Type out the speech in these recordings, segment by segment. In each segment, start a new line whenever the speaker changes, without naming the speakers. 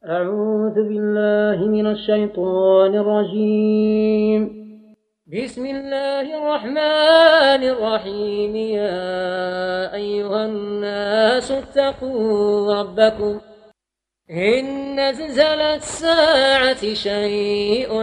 أعوذ بالله من الشيطان الرجيم. بسم الله الرحمن الرحيم. يا أيها الناس اتقوا ربكم إن زلزلة الساعة شيء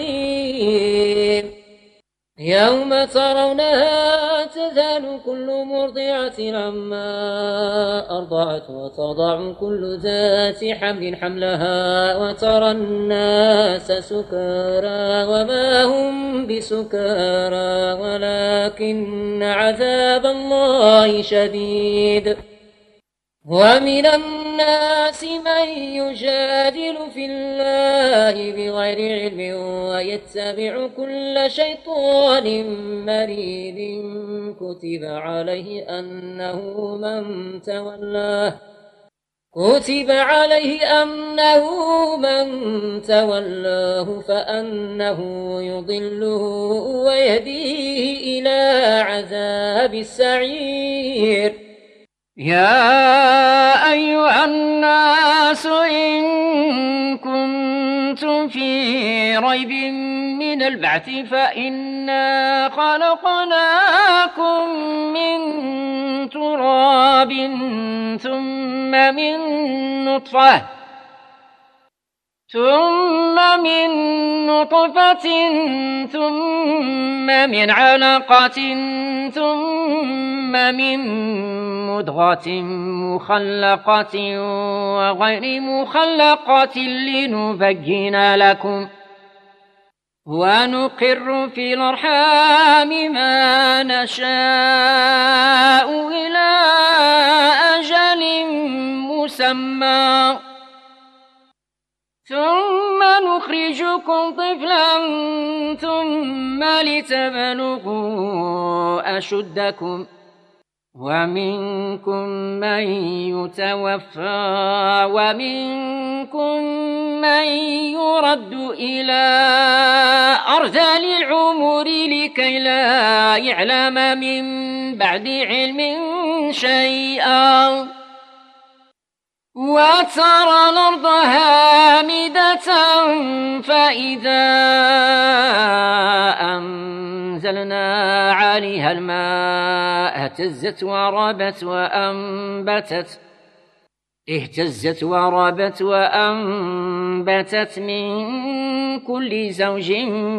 عظيم يوم ترونها تذهل كل مرضعة عما أرضعت وتضع كل ذات حمل حملها وترى الناس سكارى وما هم بسكارى ولكن عذاب الله شديد. ومن الناس من يجادل في الله بغير علم ويتبع كل شيطان مريد كتب عليه أنه من تولاه فأنه يضله ويهديه إلى عذاب السعير.
يا أيها الناس إن كنتم في ريب من البعث فإنا خلقناكم من تراب ثم من نطفة ثم من علقة ثم من مضغة مخلقة وغير مخلقة لنبين لكم ونقر في الأرحام ما نشاء إلى أجل مسمى ثم نخرجكم طفلا ثم لتبلغوا أشدكم ومنكم من يتوفى ومنكم من يرد إلى أرذل العمر لكي لا يعلم من بعد علم شيئا وترى الأرض هامدة فإذا أنزلنا عليها الماء اهتزت وربت وأنبتت من كل زوج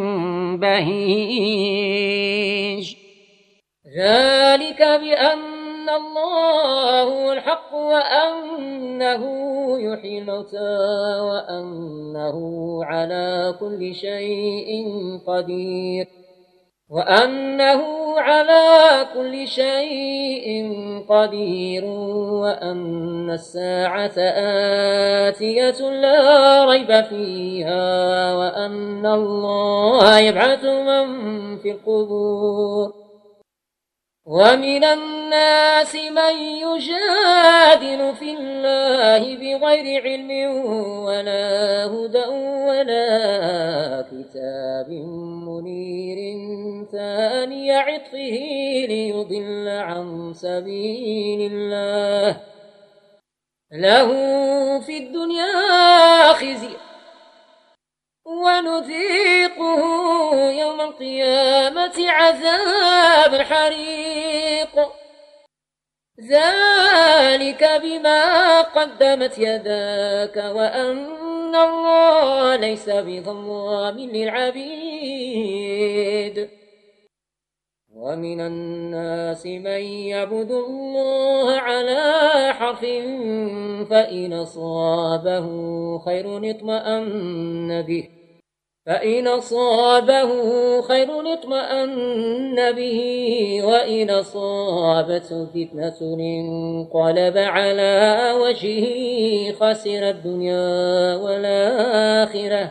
بهيج.
ذلك بأن الله هو الحق وأنه يحيي الموتى وأنه على كل شيء قدير وأن الساعة آتية لا ريب فيها وأن الله يبعث من في القبور. ومن الناس من يجادل في الله بغير علم ولا هدى ولا كتاب منير ثاني عطفه ليضل عن سبيل الله له في الدنيا خزي ونذيقه يوم القيامة عذاب الحريق. ذلك بما قدمت يداك وأن الله ليس بظلام للعبيد. ومن الناس من يعبد الله على حرف فإن أصابه خير اطمأن به وإن أصابته فتنة انقلب على وجهه خسر الدنيا والآخرة.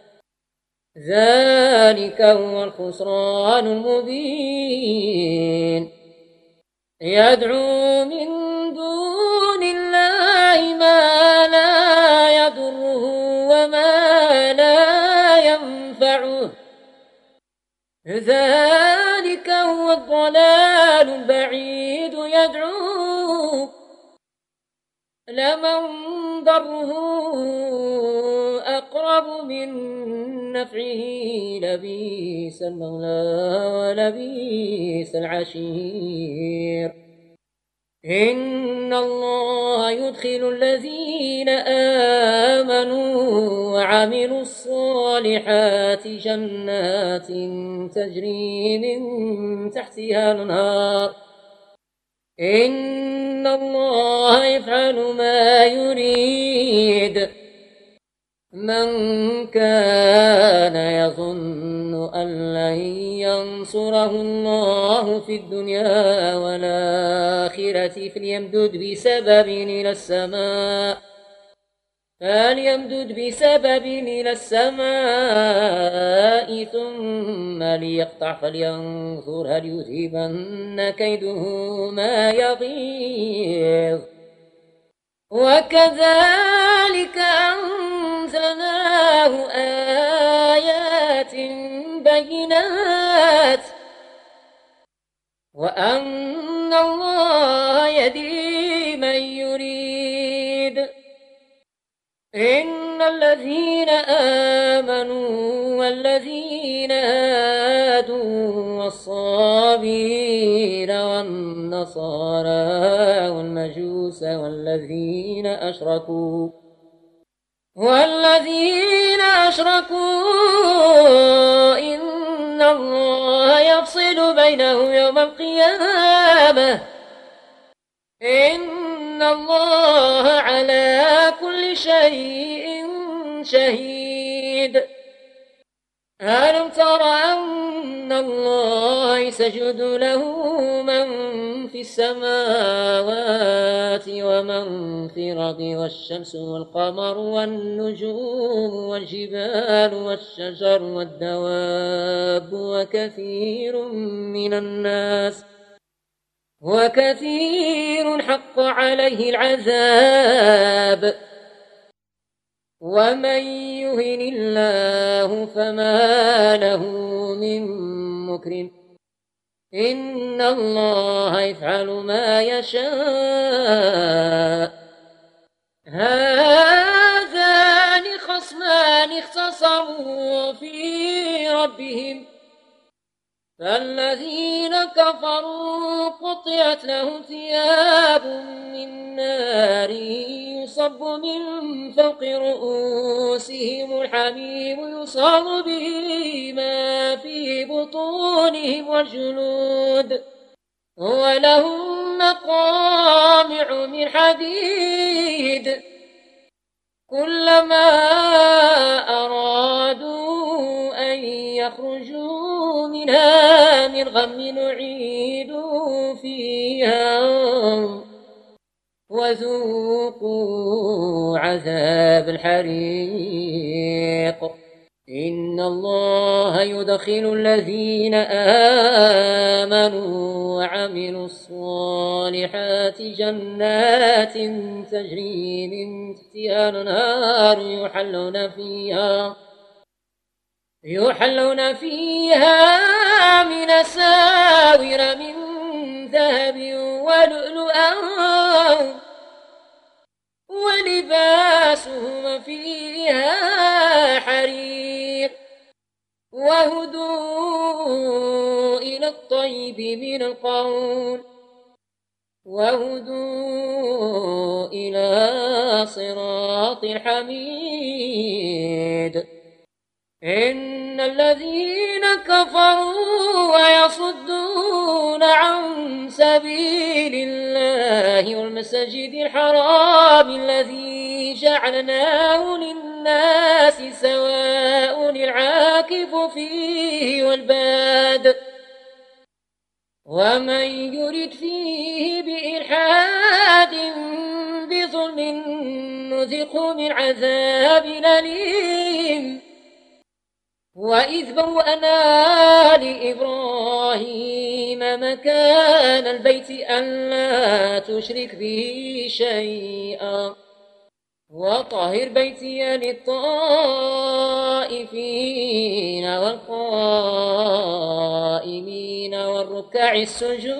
ذلك هو الخسران المبين. يدعو من دون الله ما لا يضره وما لا ينفعه ذلك هو الضلال البعيد. يدعو لمن ضره أقرب من نفعه لبئس المولى ولبئس العشير. إن الله يدخل الذين آمنوا وعملوا الصالحات جنات تجري من تحتها الأنهار. إن الله يفعل ما يريد. من كان يظن أن لن ينصره الله في الدنيا والآخرة فليمدد بسبب إلى السماء ثم ليقطع فلينظر هل يذهبن كيده ما يغيظ. وكذلك أنزلناه آيات بينات وأن الله يهدي من يريد. إن الذين آمنوا والذين هادوا والصابين والنصارى والمجوس والذين أشركوا إن الله يفصل بينهم يوم القيامة. إن الله على كل شيء شهيد. ألم تر أن الله يسجد له من في السماوات ومن في الأرض والشمس والقمر والنجوم والجبال والشجر والدواب وكثير حق عليه العذاب. ومن يهن الله فما له من مكرم. إن الله يفعل ما يشاء. هذان خصمان اختصموا في ربهم فالذين كفروا قطعت لهم ثياب من نار يصب من فوق رؤوسهم الحميم يصاب به ما في بطونهم والجلود ولهم مقامع من حديد كلما أرادوا أن يخرجوا منها من غم نعيدوا فيها وذوقوا عذاب الحريق. إن الله يدخل الذين آمنوا وعملوا الصالحات جنات تجري من تحتها الأنهار يحلون فيها من أساور من ذهب ولؤلؤا ولباسهم فيها حرير وهدوا إلى الطيب من القول وهدوا إلى صراط الحميد. إن الذين كفروا ويصدون عن سبيل الله والمسجد الحرام الذي جعلناه للناس سواء العاكف فيه والباد ومن يرد فيه بإلحاد بظلم نذقه من عذاب أليم. وإذ بوأنا لإبراهيم مكان البيت ألا تشرك به شيئا وطهر بيتي للطائفين والقائمين والركع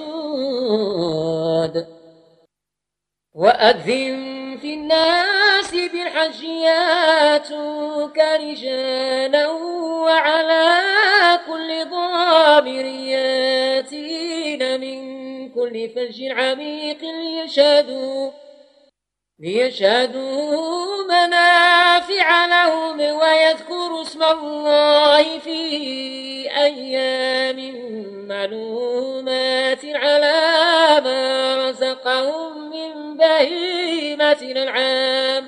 السجود. وأذن في الناس بالحج ياتوك رجالا وعلى كل ضامر ياتين من كل فج عميق ليشهدوا منافع لهم ويذكروا اسم الله في أيام معلومات على ما رزقهم من بهيمة الأنعام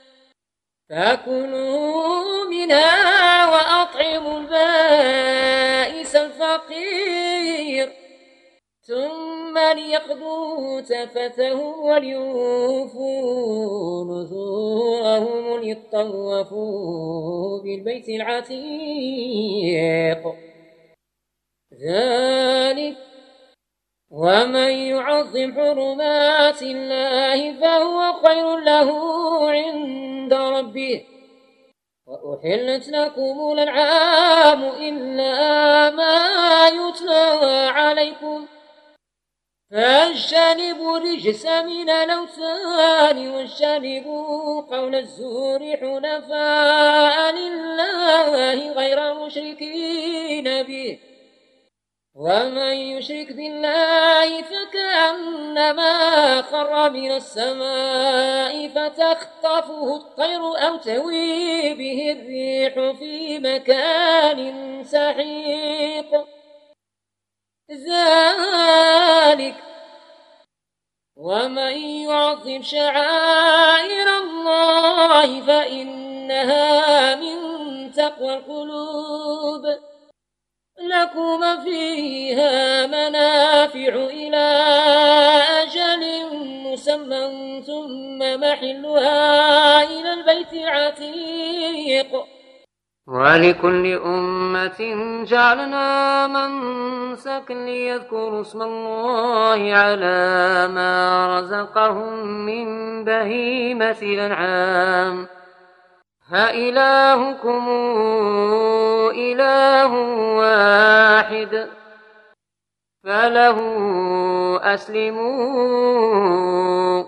فكلوا منها وأطعموا البائس الفقير ثم ليقضوا تفتهم وليوفوا نذورهم وليطوفوا بالبيت العتيق ذلك ومن يعظم حرمات الله فهو خير له عند ربه وأحلت لكم الأنعام إلا ما يتلى عليكم فاجتنبوا الرجس من الأوثان واجتنبوا قول الزور حنفاء لله غير مشركين به ومن يشرك بالله فكأنما خر من السماء فتخطفه الطير أو تهوي به الريح في مكان سحيق ذلك ومن يعظم شعائر الله فإنها من تقوى القلوب لكم فيها منافع إلى أجل مسمى ثم محلها إلى البيت العتيق
ولكل أمة جعلنا منسكا ليذكروا اسم الله على ما رزقهم من بهيمة الأنعام فإلهكم إله واحد فله أسلموا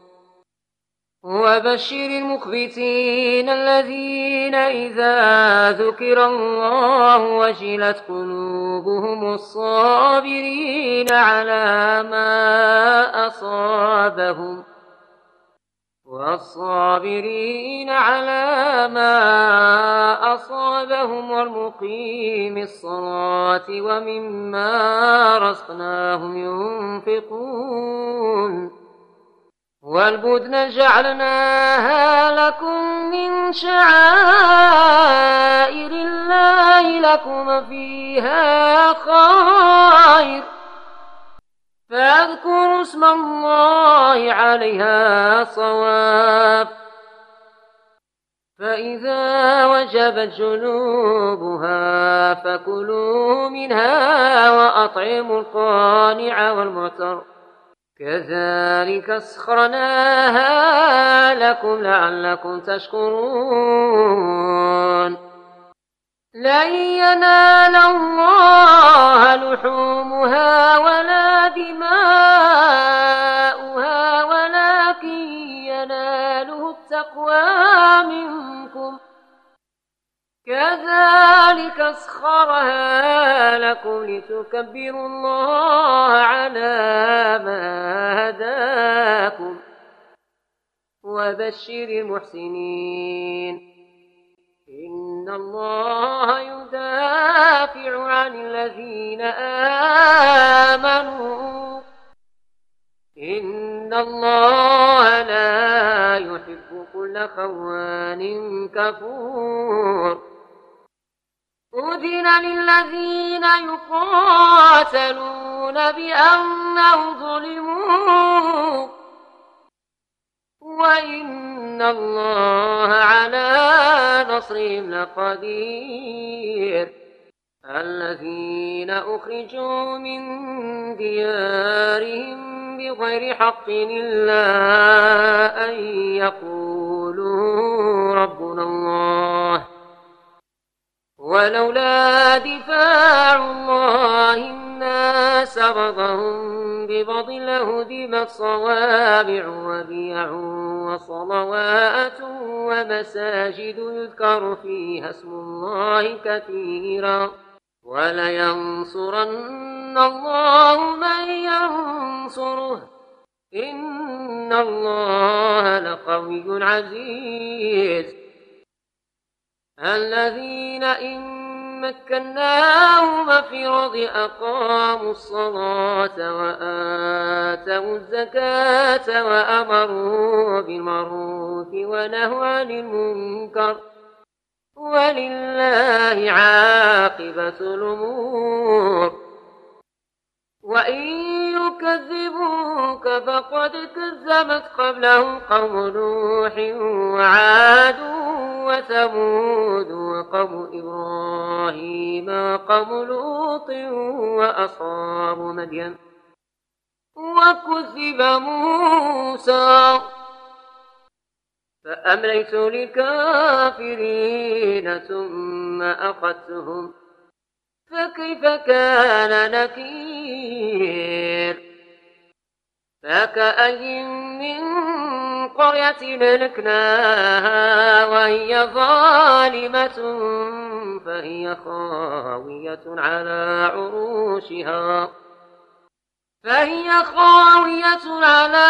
وبشر المخبتين الذين إذا ذكر الله وجلت قلوبهم الصابرين على ما أصابهم والمقيم الصلاة ومما رزقناهم ينفقون والبدن جعلناها لكم من شعائر الله لكم فيها خير فاذكروا اسم الله عليها صواب فإذا وجبت جنوبها فكلوا منها وأطعموا القانع والمعتر كذلك سخرناها لكم لعلكم تشكرون لن ينال الله لحومها ولا دماؤها ولكن يناله التقوى منكم كذلك سخرها لكم لتكبروا الله على ما هداكم وبشر المحسنين إن الله يدافع عن الذين آمنوا إن الله لا يحب كل خوان كفور أذن للذين يقاتلون بأنهم ظلموا وإن الله على نصرهم لقدير الذين أخرجوا من ديارهم بغير حق إلا أن يقولوا ربنا الله ولولا دفاع الله الناس بعضهم ببعض لهدمت صوامع وبيع وصلوات تجد يذكر فيها اسم الله كثيرا ولينصرن الله من ينصره إن الله لقوي عزيز الذين إن مكناهم في الأرض أقاموا الصلاة وآتوا الزكاة وأمروا بالمعروف ونهوا عن المنكر ولله عاقبة الأمور وإن يكذبوك فقد كذبت قبلهم قوم نوح وعاد وثمود وقوم إبراهيم وقوم لوط وأصحاب مدين وكذب موسى فأمليت للكافرين ثم أخذتهم فكيف كان نكير فكأي من قرية أهلكناها وهي ظالمة فهي خاوية على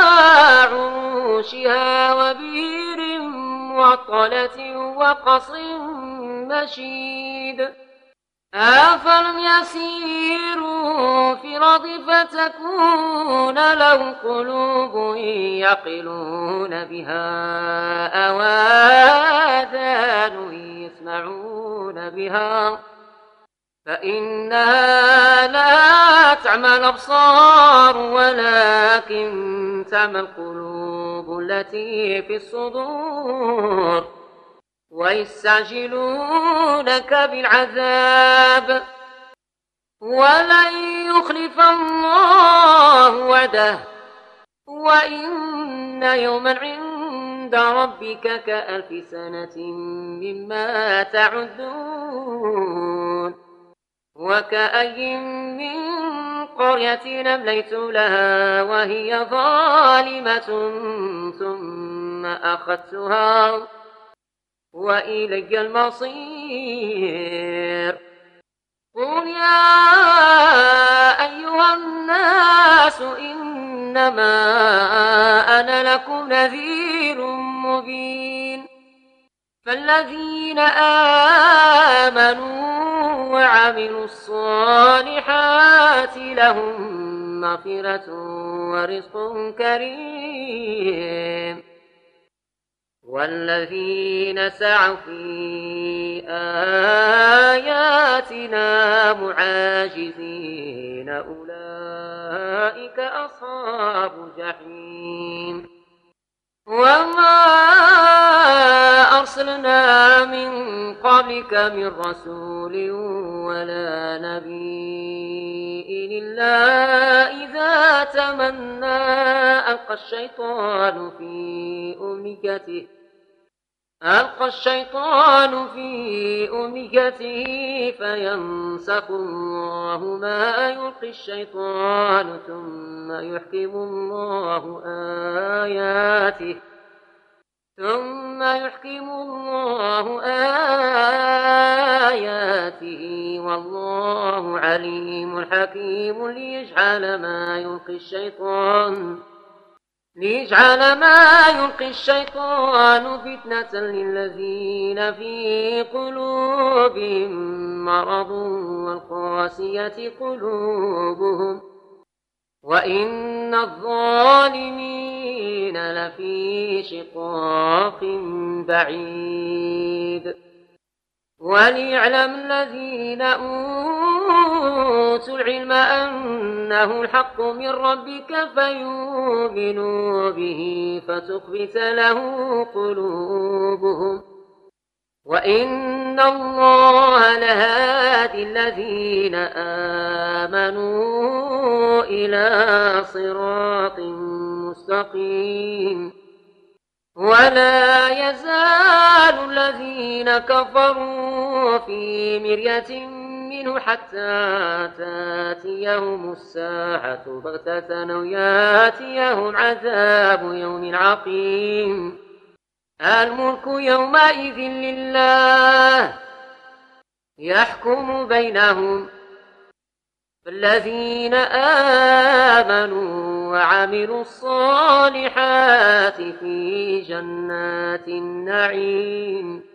عروشها وبئر معطلة وقصر مشيد أفلم يسيروا في الأرض فتكون لهم قلوب يعقلون بها أو آذان يسمعون بها فإنها لا تعمى الأبصار ولكن تعمى القلوب التي في الصدور ويستعجلونك بالعذاب ولن يخلف الله وعده وإن يوما عند ربك كألف سنة مما تعدون وكأي من قرية أمليت لها وهي ظالمة ثم أخذتها وإلي المصير قل يا أيها الناس إنما أنا لكم نذير مبين فالذين آمنوا وعملوا الصالحات لهم مغفرة ورزق كريم والذين سعوا في آياتنا معاجزين أولئك أصحاب الجحيم وما أرسلنا من قبلك من رسول ولا نبي إلا إذا تمنى ألقى الشيطان في أمنيته فينسخ الله ما يلقي الشيطان ثم يحكم الله آياته والله عليم حكيم ليجعل ما يلقي الشيطان فتنة للذين في قلوبهم مرض والقاسية قلوبهم وإن الظالمين لفي شقاق بعيد وليعلم الذين أوتوا العلم أنه الحق من ربك فيؤمنوا به فتخبت له قلوبهم وإن الله لهادي الذين آمنوا إلى صراط مستقيم ولا يزال الذين كفروا في مرية منه حتى تاتيهم الساعة بغتة أو ياتيهم عذاب يوم عقيم الملك يومئذ لله يحكم بينهم فالذين آمنوا وعملوا الصالحات في جنات النعيم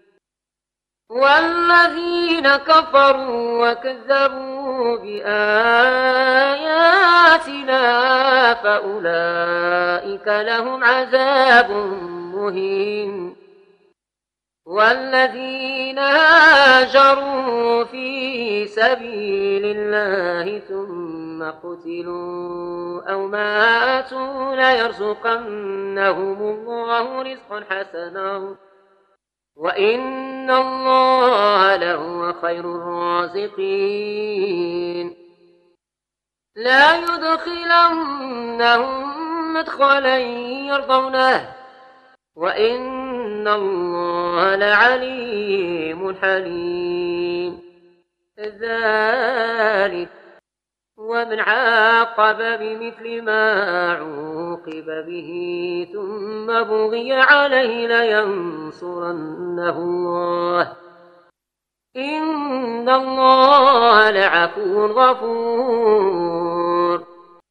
والذين كفروا وكذبوا بآياتنا فأولئك لهم عذاب مهين والذين هاجروا في سبيل الله ثم قتلوا أو ماتوا ليرزقنهم الله رزقا حسنا وإن الله لهو خير الرازقين لا يدخلنهم مدخلا يرضونه وإن الله لعليم حليم ذلك ومن عاقب بمثل ما عوقب به ثم بغي عليه لينصرنه الله إن الله لعفو غفور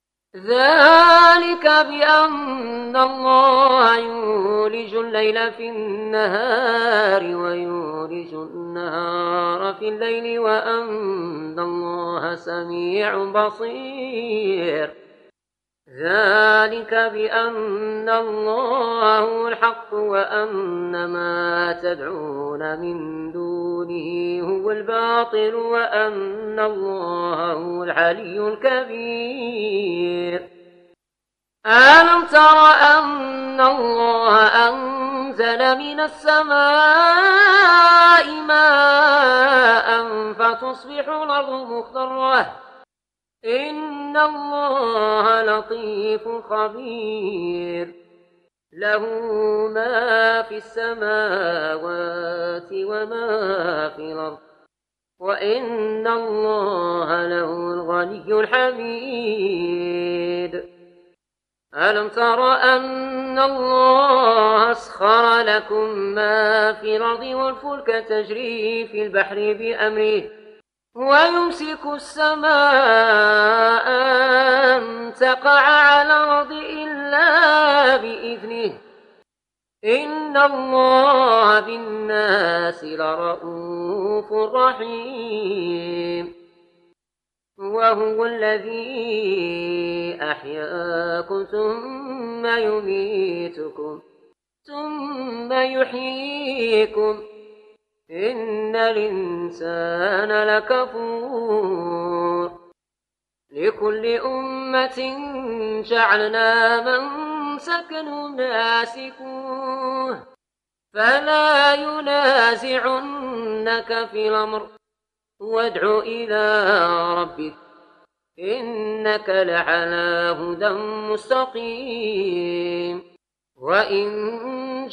ذلك بأن الله يولج الليل في النهار ويولج النهار في الليل وأن الله سميع بصير ذلك بأن الله هو الحق وأن ما تدعون من دونه هو الباطل وأن الله هو العلي الكبير ألم تر أن الله أنزل من السماء ماء فتصبح الأرض مخضرة إن الله لطيف خبير له ما في السماوات وما في الأرض وإن الله له الغني الحميد ألم تر أن الله أسخر لكم ما في الأرض والفلك تجري في البحر بأمره ويمسك السماء أن تقع على الأرض إلا بإذنه إن الله بالناس لرؤوف رحيم وهو الذي أحياكم ثم يميتكم ثم يحييكم إن الإنسان لكفور لكل أمة جعلنا منسكا ناسكوه فلا ينازعنك في الأمر وادع إلى ربك إنك لعلى هدى مستقيم وإن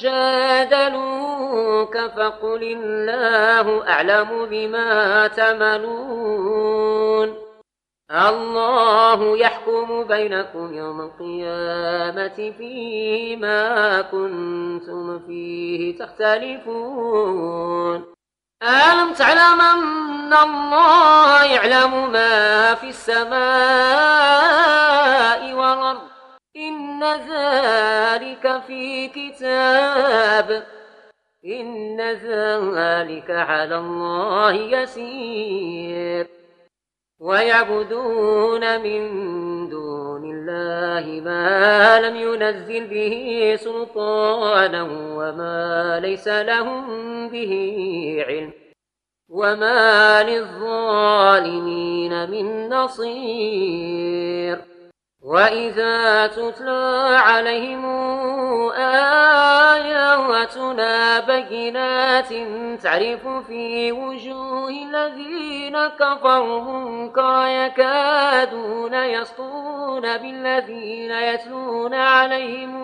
جادلوك فقل الله أعلم بما تعملون الله يحكم بينكم يوم القيامة فيما كنتم فيه تختلفون ألم تعلم أن الله يعلم ما في السماء والأرض إن ذلك في كتاب إن ذلك على الله يسير ويعبدون من دون الله ما لم ينزل به سلطانا وما ليس لهم به علم وما للظالمين من نصير وإذا تتلى عليهم آياتنا بينات تعرف في وجوه الذين كفروا منكرا يكادون يسطون بالذين يتلون عليهم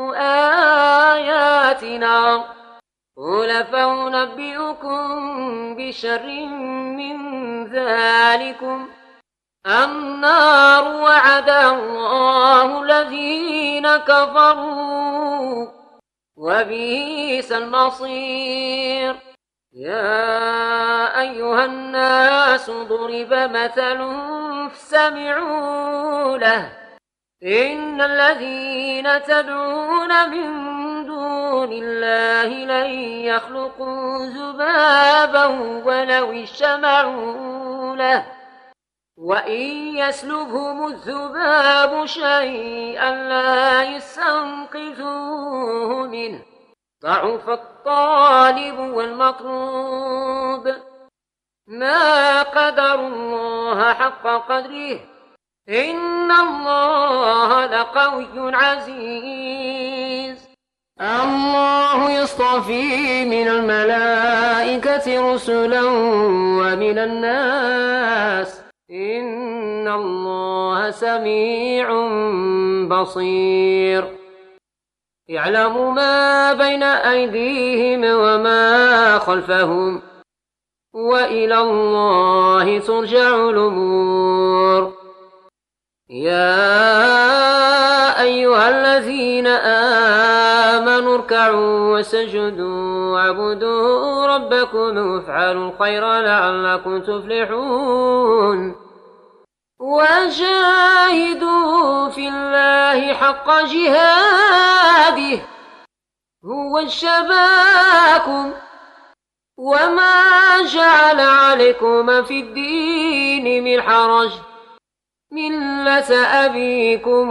آياتنا قل فأنبئكم بشر من ذلكم النار وعد الله الذين كفروا وبئس المصير. يا أيها الناس ضرب مثل فاستمعوا له إن الذين تدعون من دون الله لن يخلقوا ذبابا ولو اجتمعوا له وإن يسلبهم الذباب شيئا لا يستنقذوه منه ضعف الطالب والمطلوب. ما قدر الله حق قدره إن الله لقوي عزيز. الله يصطفي من الملائكة رسلا ومن الناس إن الله سميع بصير. يعلم ما بين أيديهم وما خلفهم وإلى الله ترجع الأمور. يا أيها الذين آمنوا اركعوا واسجدوا واعبدوا ربكم وافعلوا الخير لعلكم تفلحون. وجاهدوا في الله حق جهاده هو اجتباكم وما جعل عليكم في الدين من حرج ملة أبيكم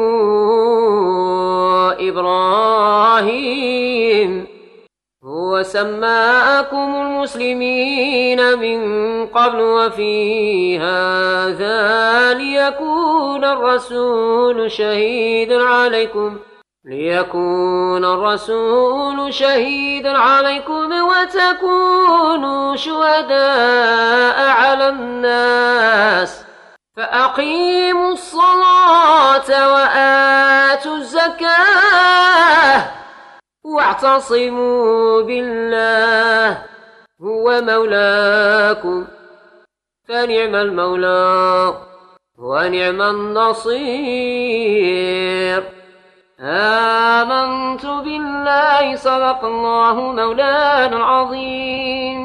إبراهيم هو سماكم المسلمين من قبل وفي هذا ليكون الرسول شهيدا عليكم وتكونوا شهداء على الناس فأقيموا الصلاة وآتوا الزكاة واعتصموا بالله هو مولاكم فنعم المولى ونعم النصير. آمنت بالله صدق الله مولانا العظيم.